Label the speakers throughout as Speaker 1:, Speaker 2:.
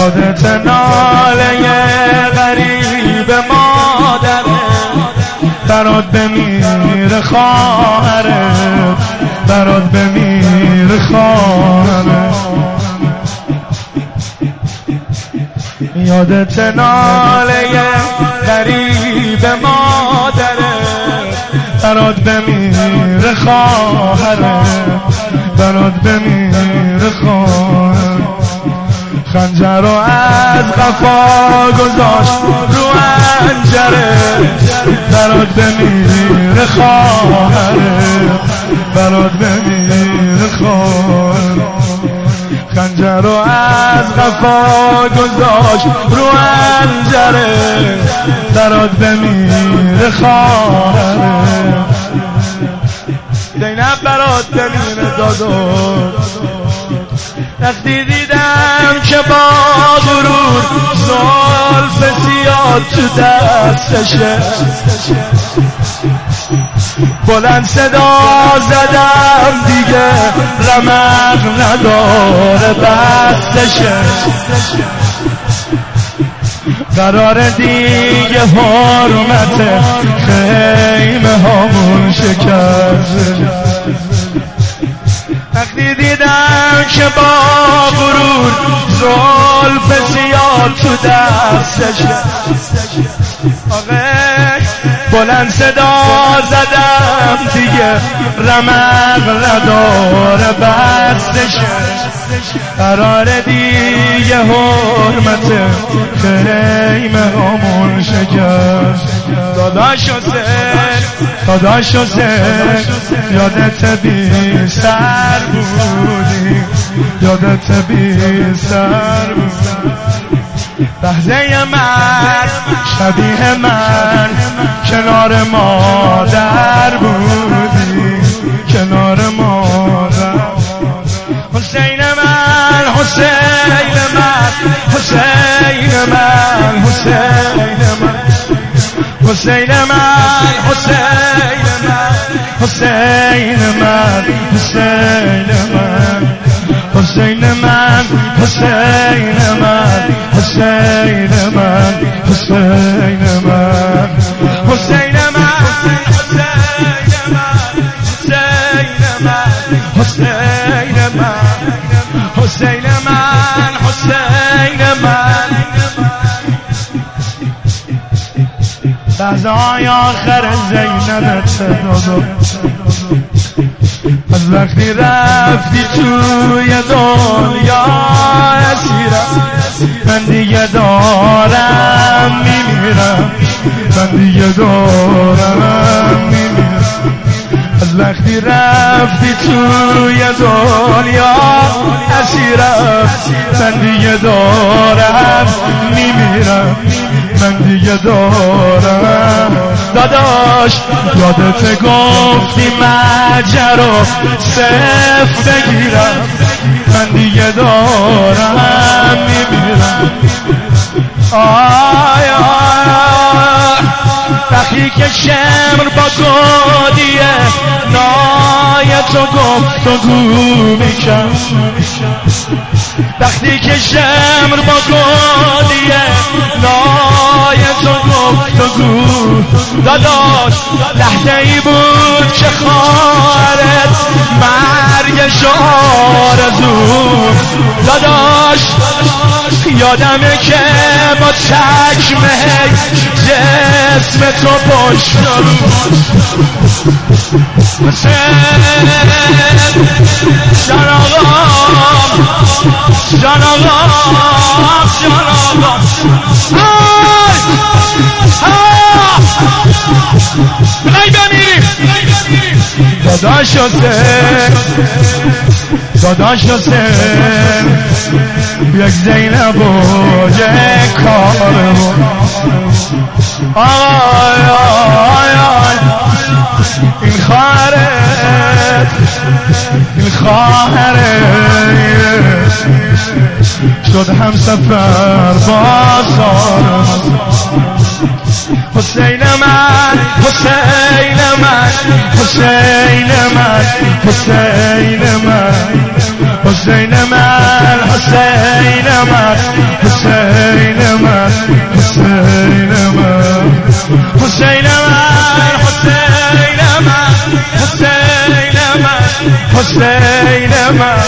Speaker 1: یادت ناله غریب مادرت برات بمیر خواهرت برات بمیر خواهرت یادت ناله غریب مادرت برات بمیر خواهرت برات بمیر خواهرت خنجر رو از قفا گذاشت رو حنجره برات بمیر خواهرت برات بمیر خواهرت خنجر رو از قفا گذاشت رو حنجره برات بمیر خواهرت زینب برات بمیر دادو وقتی دیدم که با غرور زلف زیاد تو دستشه بلند صدا زدم دیگه رمق نداره بستشه قرار دیگه حرمت خیمه هامون شکست وقتی دیدم که با غرور زلف زیاد تو دستشه بلند صدا زدم دیگه رمق نداره بستشه قرار دیگه حرمت خیمه هامون شکست داداش حسین یادت بی سر بودی یادت بی سر بودی لحظه من شبیه من کنار مادر بودی کنار مادر حسین من حسین من حسین من حسین من حسین من حسین من حسین من حسین من حسین من حسین من حسین من حسین من حسین من حسین من حسین من حسین من لحظه‌های آخر زینب دادو از وقتی رفتی توی دنیا اسیرم من دیگه دارم میمیرم من دیگه دارم میمیرم از وقتی رفتی توی دنیا اسیرم من دیگه دارم میمیرم من دیگه دارم داداش یادت گفتی مجرو صف بگیرم من دیگه دارم میمیرم آی وقتی که شمر با گودیه نای تو گفتگو میکن وقتی که شمر با گودیه نای تو گفتگو داداش لحظه ای بود که خواهرت مرگش آرزو داداش یادمه که با چکمه جسم تو پشت رو جان آقام جان آقام جان آقام بخوای بمیری داداش حسین داداش حسین یک زینب و یک کارو آی آی آی این خواهرت این خواهرت شد هم سفر بازار حسین من حسین من حسین من حسین من حسین من حسین من حسین من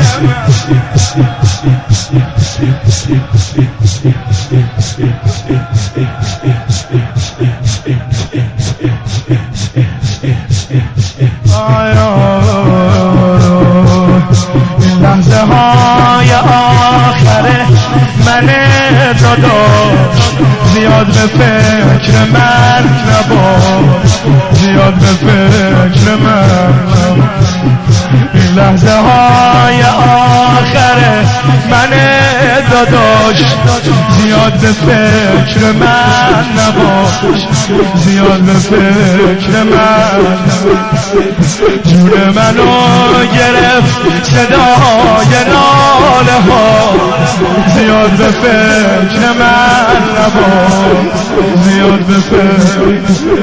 Speaker 1: این لحظه های آخره من داداش زیاد به فکر من نباش زیاد به فکر من این لحظه های آخره من داداش زیاد به فکر من نباش زیاد به فکر من جون منو گرفت صدای ناله ها زیاد به فکر من نباش زیاد به فکر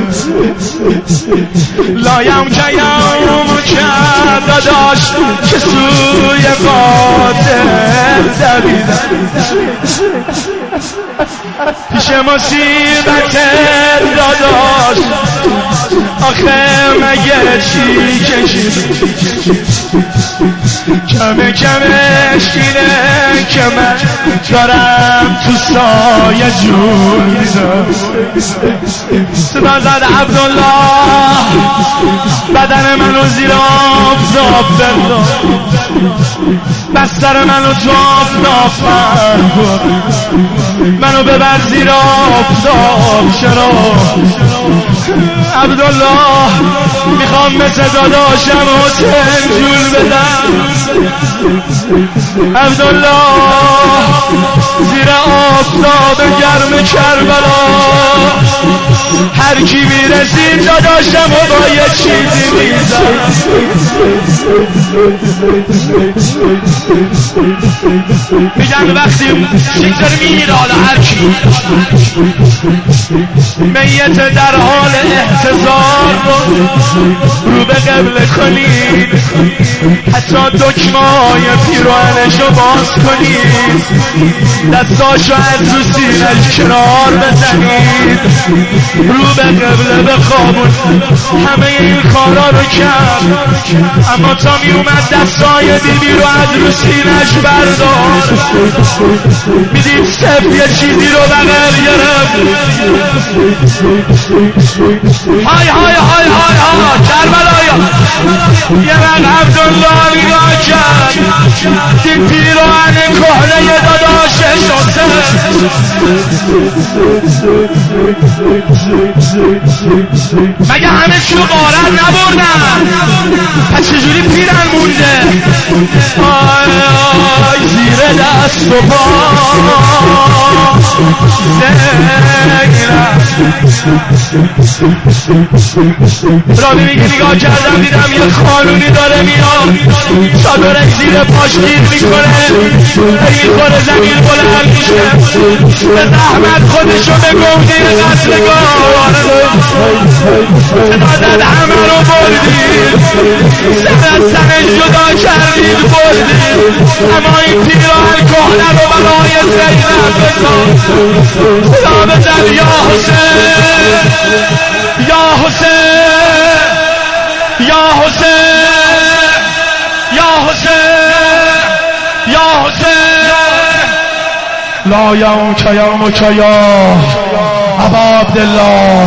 Speaker 1: لایم که یوم کرد داداش که سوی قاتل دویدم پیش مصیبت داداش آخه مگه چی کشید کمه کمش اینه که من دارم تو سایه جون میدم صدا زد عبدالله بدن منو زیر آفتاب بنداز بستر منو تو آفتاب فرد منو ببر زیر آفتاب چرا عبدالله میخوام مثل داداشم حسین جون بدم عبدالله زیر آفتاب گرم کربلا هر کی میرسید داداشم و با یه چیزی میزن میگن وقتی شکر میره حالا هر کی میت در حال احتضار رو به قبله کنید حتی دکمای پیراهنشو باز کنید دستاشو از رو سینش کنار بزنید رو به قبله بخوابون همه این کارا رو کرد اما تا می اومد دستای بیبی رو از رو سینش بردار میدید سب یه چیزی رو بغل گرفت های های های های های کربلایا یه من عبدالله نگاه کرد دید پیراهن کهنه داداشش مگه همه چی رو غارت نبردن پس چجوری پیرن مونده آی آی زیر دست و پا رابی میگه نگاه کردم دیدم یه خانونی داره میاد چادرک زیر پاش گیر میکنه میخوره زمین بلند میشه به زحمت خودشو به گوده قتلگاه صدا همه رو بردید سر از سرش جدا کردید بردید اما این پیراهن کهنه رو برای زینب بزن خدا بزن یا حسین یا حسین یا حسین یا حسین یا حسین لا یوم که یوم که یا ابا عبدالله